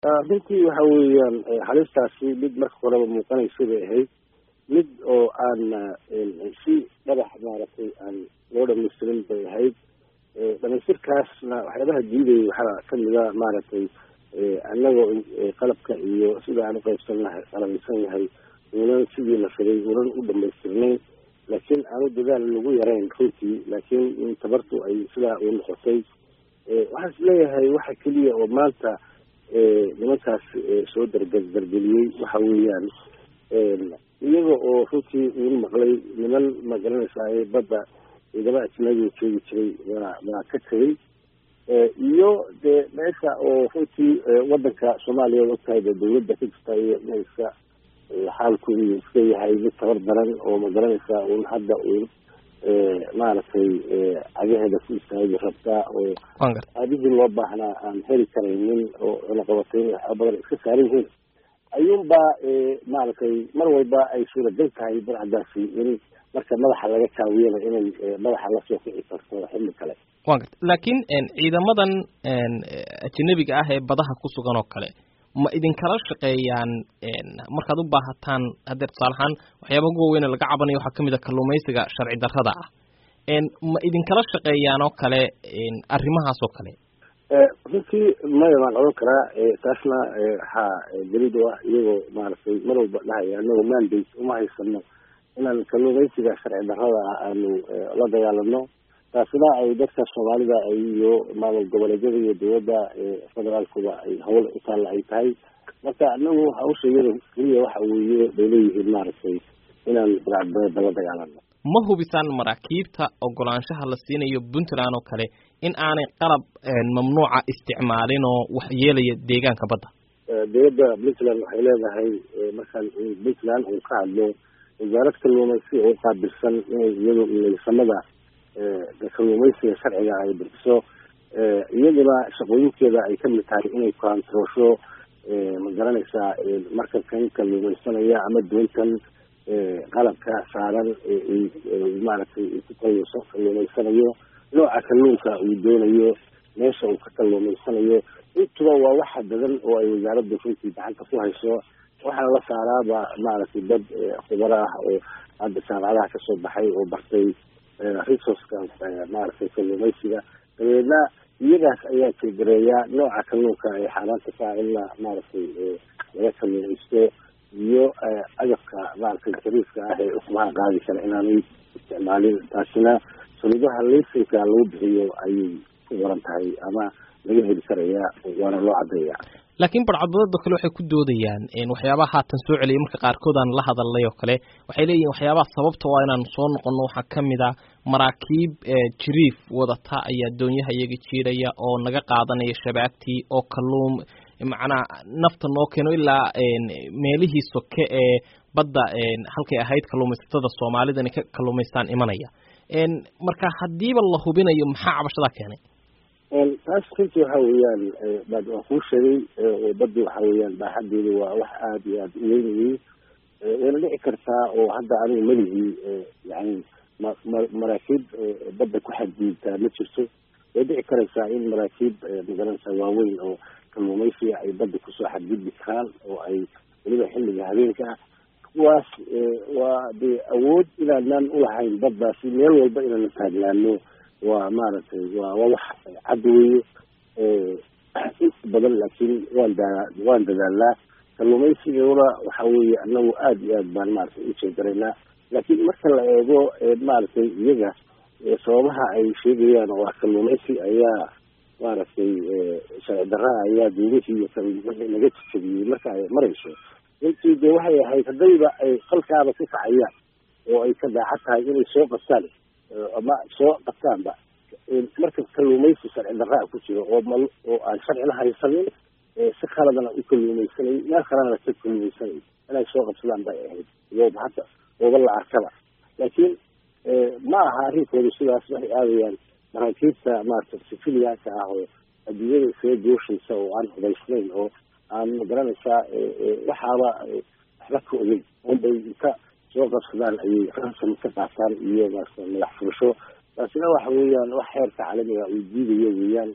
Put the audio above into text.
runtii waxa weeyaan halistaasi mid marka horeba muuqanaysa bay ahayd mid oo aan si dhagax maaragtay aan loo dhamaystirin bay ahayd dhamaystirkaasna waxyaabaha diidayay waxaa kamida maaragtay annagoo qalabka iyo sida aan uqaybsannahay qalabeysan yahay unan sidii la firay unan u dhamaystirnayn laakiin aanu dadaal lagu yarayn runtii laakiin tabartu ay sidaa u noqotay waxaan is leeyahay waxa keliya oo maanta nimankaas soo dargeliyey waxa weeyaan iyaga oo runtii ugu maqlay niman magaranaysaa badda ciidama ajnabiga joogi jiray waa ka tegay iyo dee meesha oo runtii wadanka soomaaliya od ogtahay dee dawladda ka jirta iyo inayska xaalku iska yahay mid tabar daran oo magaranaysaa un hadda un maaragtay cagaheeda ku istaagi rabtaa oo adigii loo baahnaa aan heli karaynin oo cunaqabatayn waxaa badan iska saaran yihiin ayuunbaa maaragtay mar walba ay suuragal tahay barcadaasi in marka madaxa laga jaawiyana inay madaxa lasoo kici karto xilli kale wa garta laakiin ciidamadan ajnabiga ah ee badaha ku sugan oo kale ma idinkala shaqeeyaan markaad u baahataan haddee tusaale ahaan waxyaaba ugu waaweyn laga cabanayo waxaa kamid a kalluumaysiga sharci darrada ah ma idinkala shaqeeyaan oo kale arrimahaas oo kale runtii maya waan oran karaa taasna waxaa daliid u ah iyagoo maaragtay mar walba dhahaya anagoo mandate uma haysano inaan kalluumaysiga sharci darrada ah aanu la dagaalano taasina ay dadka soomaalida iyo maamul goboleedyada iyo dawladda federaalkuba ay hawl utaalla ay tahay marka anagu hawsha iyada keliya waxa weeye bay leeyihiin maaragtay inaan burcadbadeeda la dagaalano ma hubisaan maraakiibta ogolaanshaha la siinayo puntland oo kale in aanay qalab mamnuuca isticmaalin oo wax yeelaya deegaanka badda dawladda puntland waxay leedahay markaan puntland uu ka hadlo wasaarad kalluumaysi oo qaabilsan inay iyadu laysamada kalluumaysiga sharciga ay bixiso iyaduna shaqooyinkeeda ay kamid tahay inay kontaroosho magaranaysaa markankan kalluumaysanaya ama doontan qalabka saaran maaragtay ku kalluumaysanayo nooca kalluunka uu doonayo meesha uu ka kalluumaysanayo intuba waa waxa badan oo ay wasaaradda runtii gacanta ku hayso waxaana la saaraaba maaragtay dad khubaro ah oo hadda jaamacadaha kasoo baxay oo bartay resourceka maaragtay kalluumaysiga dabeedna iyagaas ayaa tilgareeya nooca kalluunka ay xaaraanta ka in la maaragtay laga kalluumaysto iyo agabka maaragtay jariifka ah ee ukumaha qaadi kara inaanay isticmaalin taasina saliidaha laysanka lagu bixiyo ayay ku waran tahay ama laga heli karaya waana loo cadeeya laakiin barcadbadeeda kale waxay ku doodayaan waxyaabaha haatan soo celiyay marka qaarkood aan la hadalnay oo kale waxay leeyihiin waxyaabaha sababta waa inaan soo noqono waxaa kamid a maraakiib jiriif wadata ayaa doonyaha iyaga jiiraya oo naga qaadanaya shabaagtii oo kalluun macnaa nafta noo keeno ilaa meelihii soke ee badda halkay ahayd kalluumaysatada soomaalida inay ka kalluumaystaan imanaya marka haddiiba la hubinayo maxaa cabashadaa keenay taas runtii waxa weeyaan waan kuu sheegay baddi waxa weeyaan baaxadeedu waa wax aada iyo aada u weynayay wayna dhici kartaa oo hadda anigu meligii yani maraakiib badda ku xadgudubtaa ma jirto way dhici karaysaa in maraakiib magaranaysaa waaweyn oo kalluumaysiga ay badda kusoo xadgudbi karaan oo ay weliba xilliga habeenka ah kuwaas waa dee awood inaanaan ulahayn baddaasi meel walba inaana taagnaano waa maaragtay waa wax cad weeye inta badan laakiin waan dadaalnaa kalluumaysiguna waxa weeye anagu aada iyo aad baan maaragtay u jeegaraynaa laakiin marka la eego maaragtay iyaga sababaha ay sheegayaan waa kalluumaysi ayaa maaragtay sharci darraa ayaa duumihii iyo wixii laga jejebiyey marka ay marayso intii dee waxay ahayd haddayba ay qalkaaba ka kacayaan oo ay ka daacad tahay inay soo qabtaan ama soo qabtaanba marka kalluumaysi sharci darraa ku jiro oo aan sharcina haysanin si khaladana u kalluumaysanay meel kalena ka kalluumaysanay inay soo qabsadaan bay ahayd iyooba hadda ooba la arkaba laakiin ma aha arrinkooda sidaas waxay aadayaan maraakiibta maaragtay sifiliyaanka ah oo adduunyada isaga gooshaysa oo aan hubaysnayn oo aan magaranaysaa waxaaba waxba ka ogeyn unbay inta soo qabsadaan ayay ransom ka qaataan iyo maaragtay madax furasho taasina waxa weeyaan wax xeerka caalamiga uu diidayo weeyaan